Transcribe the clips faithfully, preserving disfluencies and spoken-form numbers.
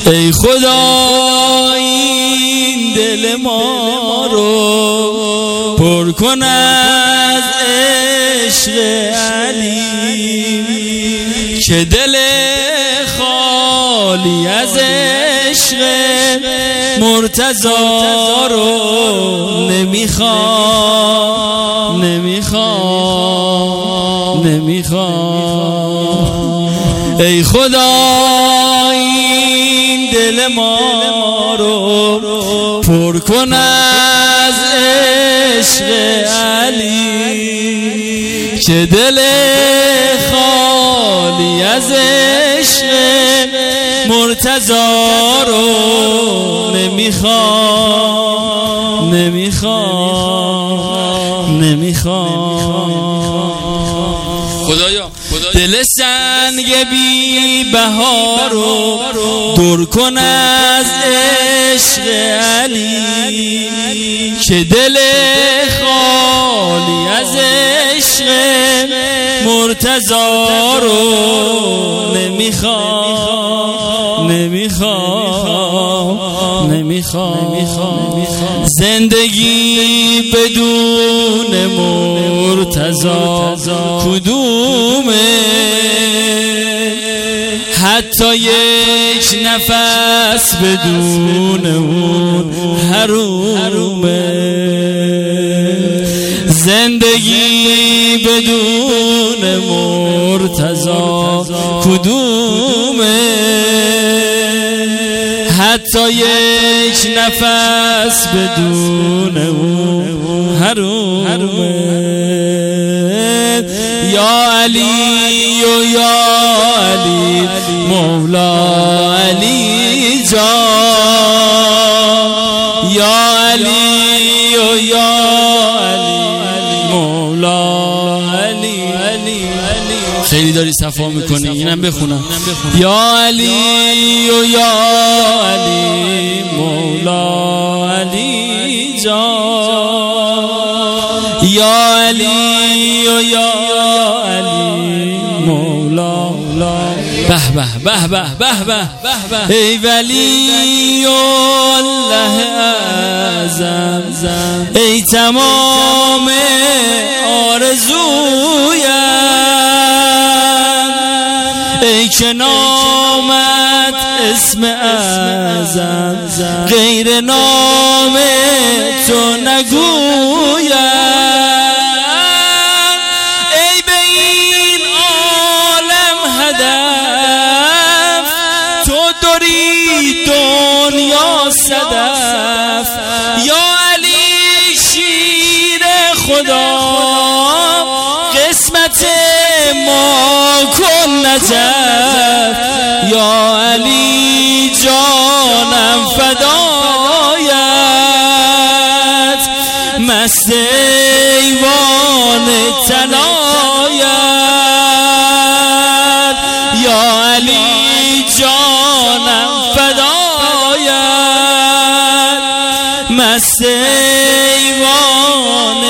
ای خدا این دل ما رو پر کن از عشق علی، که دل خالی از عشق مرتضی رو نمیخوام نمیخوام نمیخوام. ای خدا این دل ما رو پر کن از عشق علی، که دل خالی از عشق مرتضی رو نمیخوام نمیخوام نمیخوام. خدایا دل سنگ بی بهار رو دور کن از عشق علی، که دل خالی از عشق مرتضی رو نمیخوام نمیخوام نمیخوام. زندگی بدون مرتضی کدومه؟ حتی یک نفس بدون اون حرومه. زندگی بدون مرتضی کدومه؟ حتی یک نفس بدون اون حرومه. یا علی و یا علی مولا علی جان، یا علی و یا علی مولا علی. خیلی داری صفا میکنی، اینم بخونم. یا علی و یا علی مولا علی جان، یا علی و یا علی مولا. به به به به به به. ای ولی الله اعظم، ای تمام آرزویم، ای که نامت اسم اعظم غیر نام تو نگویم. ای به این عالم هدف، تو داری دنیا صدف. یا علی شیر خدا قسمت ما کن نجف. یا علی جانم فدایت، مست ایوان طلایت. یا علی جانم فدایت، مست ایوان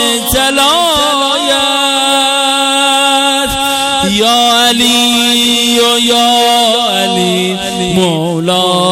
طلایت. یا علی و یا علی مولا